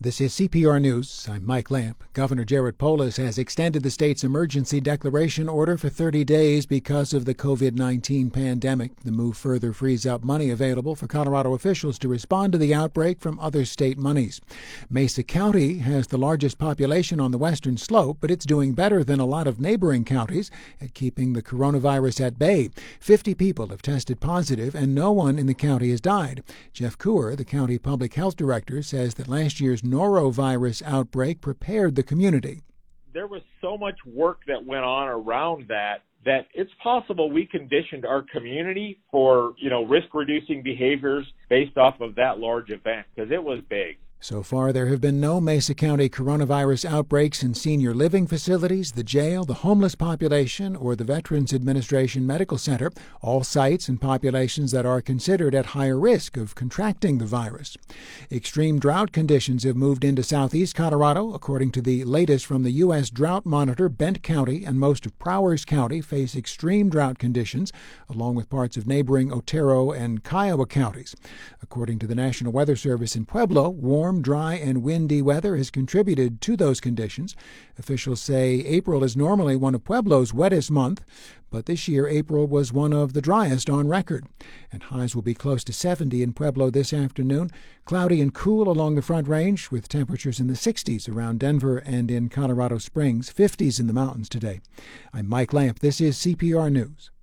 This is CPR News. I'm Mike Lamp. Governor Jared Polis has extended the state's emergency declaration order for 30 days because of the COVID-19 pandemic. The move further frees up money available for Colorado officials to respond to the outbreak from other state monies. Mesa County has the largest population on the western slope, but it's doing better than a lot of neighboring counties at keeping the coronavirus at bay. 50 people have tested positive, and no one in the county has died. Jeff Kuer, the county public health director, says that last year's norovirus outbreak prepared the community. There was so much work that went on around that it's possible we conditioned our community for, risk-reducing behaviors based off of that large event, because it was big. So far, there have been no Mesa County coronavirus outbreaks in senior living facilities, the jail, the homeless population, or the Veterans Administration Medical Center, all sites and populations that are considered at higher risk of contracting the virus. Extreme drought conditions have moved into southeast Colorado. According to the latest from the U.S. Drought Monitor, Bent County and most of Prowers County face extreme drought conditions, along with parts of neighboring Otero and Kiowa counties. According to the National Weather Service in Pueblo, warm, dry, and windy weather has contributed to those conditions. Officials say April is normally one of Pueblo's wettest months, but this year April was one of the driest on record. And highs will be close to 70 in Pueblo this afternoon. Cloudy and cool along the Front Range, with temperatures in the 60s around Denver and in Colorado Springs, 50s in the mountains today. I'm Mike Lamp. This is CPR News.